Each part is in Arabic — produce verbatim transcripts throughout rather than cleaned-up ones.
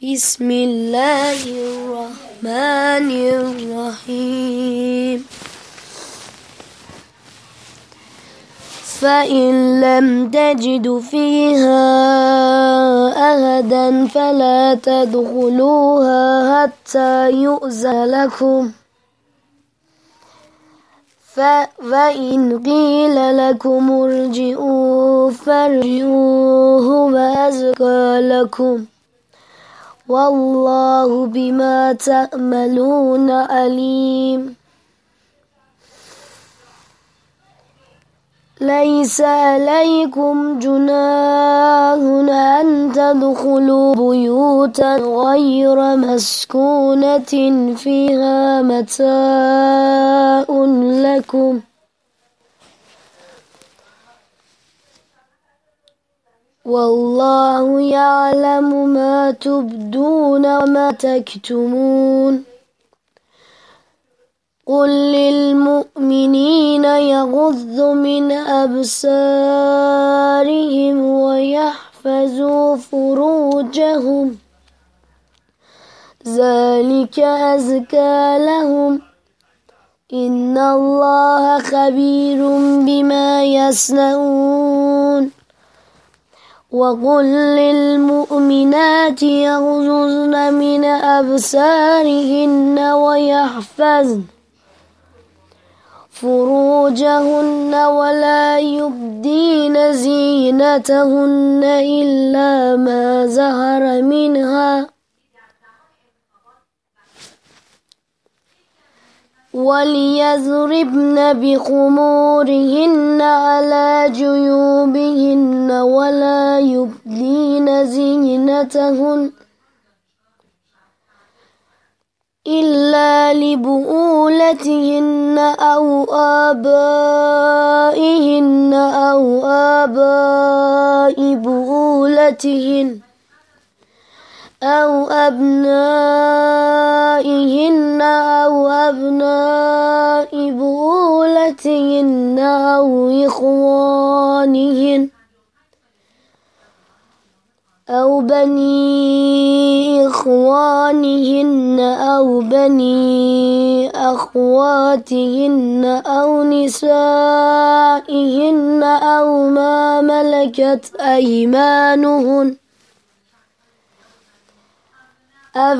بسم الله الرحمن الرحيم فإن لم تجدوا فيها أحدا فلا تدخلوها حتى يؤذن لكم فإن قيل لكم ارجعوا فارجعوا هو أزكى لكم والله بما تعملون عليم ليس عليكم جناح أن تدخلوا بيوتا غير مسكونة فيها متاع لكم والله يعلم ما تبدون وما تكتمون قل للمؤمنين يغضوا من أبصارهم ويحفظوا فروجهم ذلك أزكى لهم إن الله خبير بما يصنعون وقل للمؤمنات يغضضن من أبصارهن ويحفظن فروجهن ولا يبدين زينتهن إلا ما ظهر منها وليضربن بخمورهن على جيوبهن ولا يبدين زينتهن إلا لبؤولتهن أو آبائهن أو آباء بؤولتهن أو أبنائهن أو أبناء بؤولتهن أو إخوانهن أو بني إخوانهن أو بني أخواتهن أو نسائهن أو ما ملكت أيمانهن أو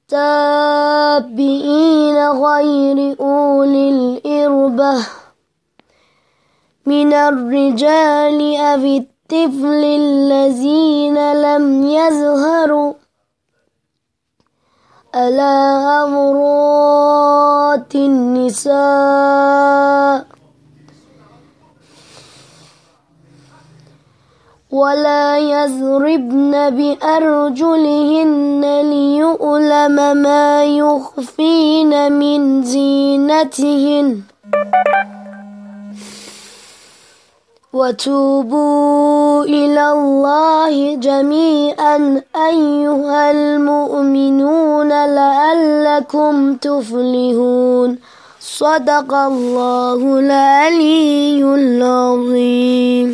التابعين غير أولي الإربة من الرجال أو الطفل الذين لم يظهروا على عورات النساء ولا يضربن بأرجلهن ليعلم ما يخفين من زينتهن وتوبوا إلى الله جميعا أيها المؤمنون لعلكم تفلحون صدق الله العلي العظيم.